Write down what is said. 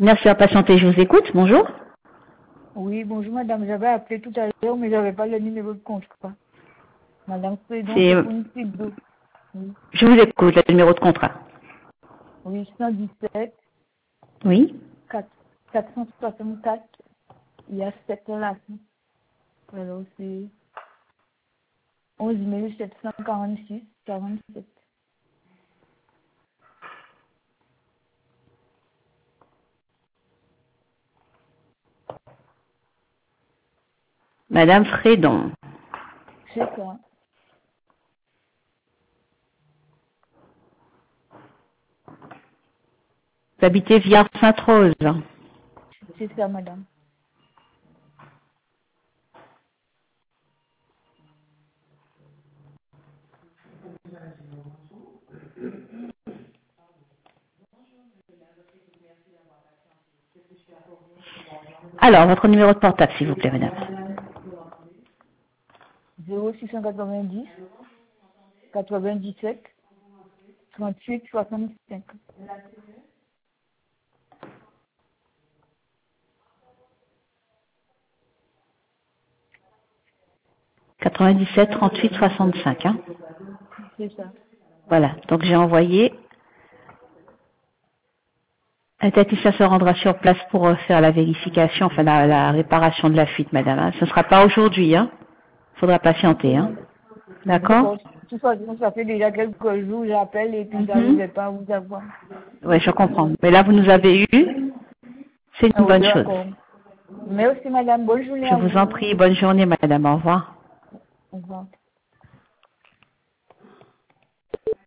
Merci à patienter, je vous écoute. Bonjour. Oui, bonjour madame, j'avais appelé tout à l'heure, mais j'avais pas le numéro de contrat. Madame Prédon, C'est, c'est pour une petite d'eau. Oui, je vous écoute, le numéro de contrat. oui, 117, Oui. 464, il y a 7 là. Alors c'est 11 746, 47. Madame Frédon. C'est ça, Vous habitez Viard Sainte-Rose. c'est ça madame. Alors, votre numéro de portable, s'il vous plaît, madame. 0690, 97, 38, 65. 97 38 65. Hein. C'est ça. Voilà. Donc j'ai envoyé. Un technicien se rendra sur place pour faire la vérification, enfin la réparation de la fuite, madame. Hein. Ce ne sera pas aujourd'hui. Hein. Faudra Ok patienter. Hein. madame. D'accord. D'accord. De toute façon, ça fait déjà quelques jours, j'appelle et puis Mhm. j'arrivais pas à vous avoir. Oui, je comprends. Mais là, vous nous avez eu. C'est Ah une oui, bonne chose. d'accord. Merci madame, bonne journée Je à vous vous. en prie. Bonne journée, madame. Au revoir. Au revoir.